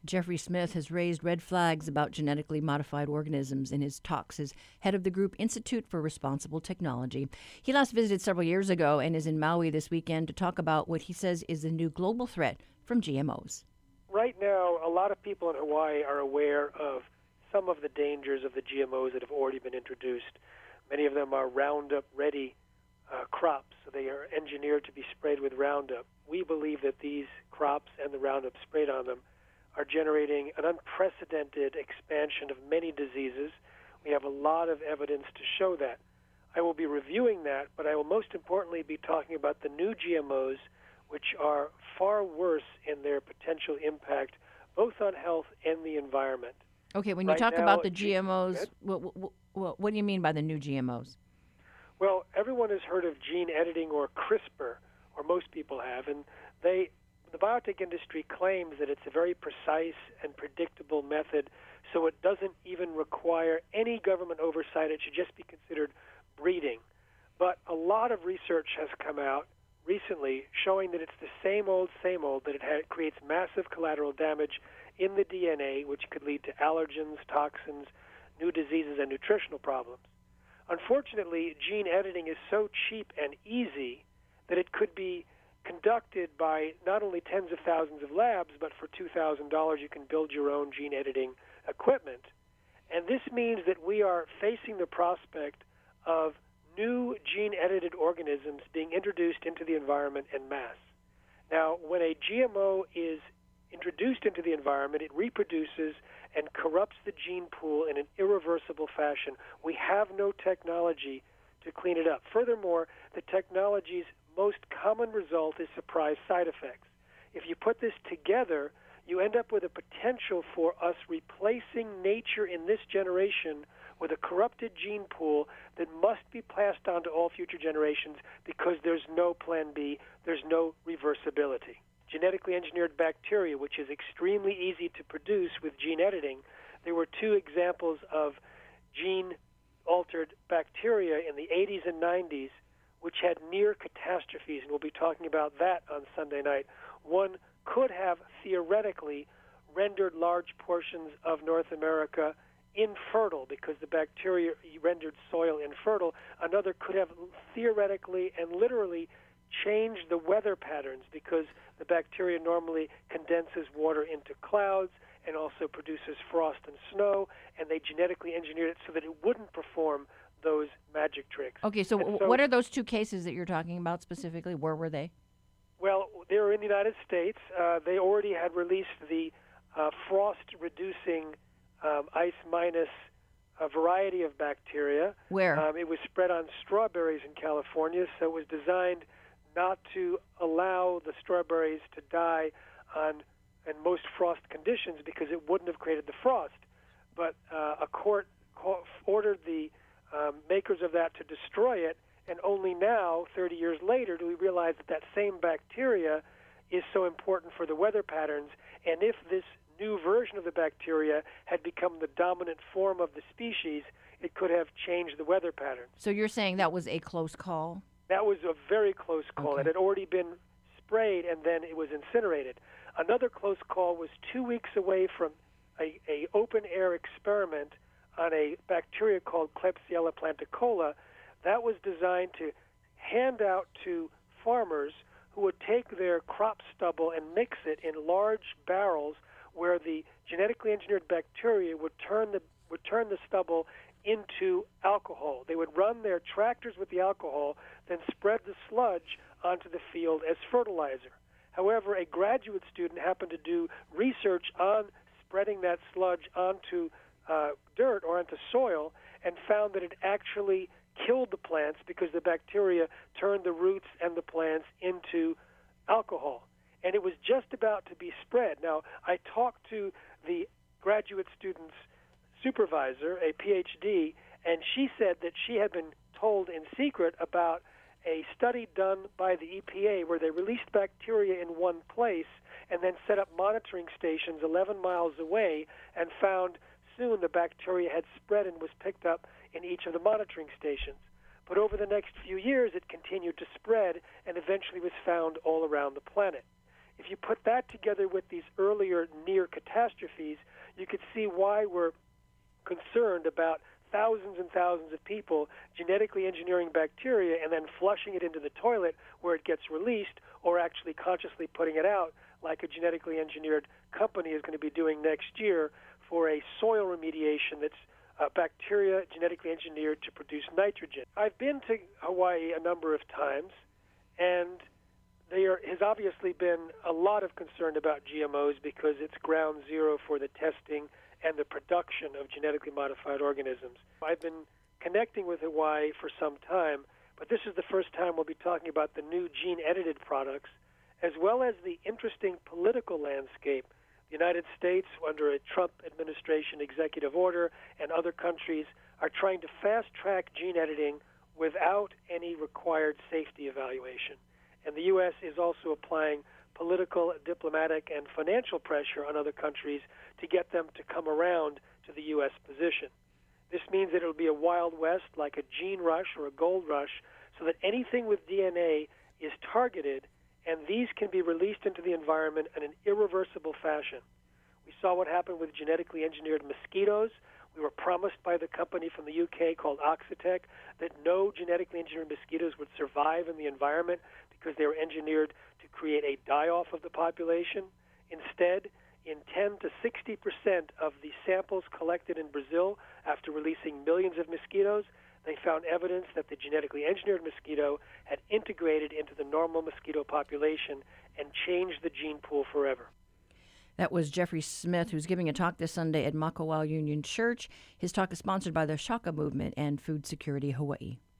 Jeffrey Smith has raised red flags about genetically modified organisms in his talks as head of the group Institute for Responsible Technology. He last visited several years ago and is in Maui this weekend to talk about what he says is the new global threat from GMOs. Right now, a lot of people in Hawaii are aware of some of the dangers of the GMOs that have already been introduced. Many of them are Roundup-ready crops, so they are engineered to be sprayed with Roundup. We believe that these crops and the Roundup sprayed on them are generating an unprecedented expansion of many diseases. We have a lot of evidence to show that. I will be reviewing that, but I will most importantly be talking about the new GMOs, which are far worse in their potential impact, both on health and the environment. Okay, when you talk about the GMOs, what do you mean by the new GMOs? Well, everyone has heard of gene editing or CRISPR, or most people have, and the biotech industry claims that it's a very precise and predictable method, so it doesn't even require any government oversight. It should just be considered breeding. But a lot of research has come out recently showing that it's the same old, that it creates massive collateral damage in the DNA, which could lead to allergens, toxins, new diseases, and nutritional problems. Unfortunately, gene editing is so cheap and easy that it could be conducted by not only tens of thousands of labs, but for $2,000 you can build your own gene editing equipment. And this means that we are facing the prospect of new gene-edited organisms being introduced into the environment en masse. Now, when a GMO is introduced into the environment, it reproduces and corrupts the gene pool in an irreversible fashion. We have no technology to clean it up. Furthermore, the technology's most common result is surprise side effects. If you put this together, you end up with a potential for us replacing nature in this generation with a corrupted gene pool that must be passed on to all future generations because there's no plan B, there's no reversibility. Genetically engineered bacteria, which is extremely easy to produce with gene editing, there were two examples of gene-altered bacteria in the 80s and 90s which had near catastrophes, and we'll be talking about that on Sunday night. One could have theoretically rendered large portions of North America infertile because the bacteria rendered soil infertile. Another could have theoretically and literally changed the weather patterns because the bacteria normally condenses water into clouds and also produces frost and snow, and they genetically engineered it so that it wouldn't perform those magic tricks. Okay, so what are those two cases that you're talking about specifically? Where were they? Well, they were in the United States. They already had released the frost-reducing ice minus variety of bacteria. Where? It was spread on strawberries in California, so it was designed not to allow the strawberries to die in most frost conditions because it wouldn't have created the frost. But a court ordered the makers of that to destroy it, and only now, 30 years later, do we realize that that same bacteria is so important for the weather patterns, and if this new version of the bacteria had become the dominant form of the species, it could have changed the weather patterns. So you're saying that was a close call? That was a very close call. Okay. It had already been sprayed, and then it was incinerated. Another close call was 2 weeks away from a open-air experiment on a bacteria called Klebsiella planticola. That was designed to hand out to farmers who would take their crop stubble and mix it in large barrels where the genetically engineered bacteria would turn the stubble into alcohol. They would run their tractors with the alcohol, then spread the sludge onto the field as fertilizer. However, a graduate student happened to do research on spreading that sludge onto dirt or onto soil and found that it actually killed the plants because the bacteria turned the roots and the plants into alcohol. And it was just about to be spread. Now, I talked to the graduate student's supervisor, a PhD, and she said that she had been told in secret about a study done by the EPA where they released bacteria in one place and then set up monitoring stations 11 miles away and found soon the bacteria had spread and was picked up in each of the monitoring stations. But over the next few years, it continued to spread and eventually was found all around the planet. if you put that together with these earlier near catastrophes, you could see why we're concerned about thousands and thousands of people genetically engineering bacteria and then flushing it into the toilet where it gets released, or actually consciously putting it out like a genetically engineered company is going to be doing next year for a soil remediation that's bacteria genetically engineered to produce nitrogen. I've been to Hawaii a number of times, and there has obviously been a lot of concern about GMOs because it's ground zero for the testing and the production of genetically modified organisms. I've been connecting with Hawaii for some time, but this is the first time we'll be talking about the new gene-edited products, as well as the interesting political landscape. The United States, under a Trump administration executive order, and other countries are trying to fast-track gene editing without any required safety evaluation. And the U.S. is also applying political, diplomatic, and financial pressure on other countries to get them to come around to the U.S. position. This means that it will be a Wild West, like a gene rush or a gold rush, so that anything with DNA is targeted, and these can be released into the environment in an irreversible fashion. We saw what happened with genetically engineered mosquitoes. We were promised by the company from the UK called Oxitec that no genetically engineered mosquitoes would survive in the environment because they were engineered to create a die-off of the population. Instead, in 10 to 60% of the samples collected in Brazil after releasing millions of mosquitoes, they found evidence that the genetically engineered mosquito had integrated into the normal mosquito population and changed the gene pool forever. That was Jeffrey Smith, who's giving a talk this Sunday at Makawao Union Church. His talk is sponsored by the Shaka Movement and Food Security Hawaii.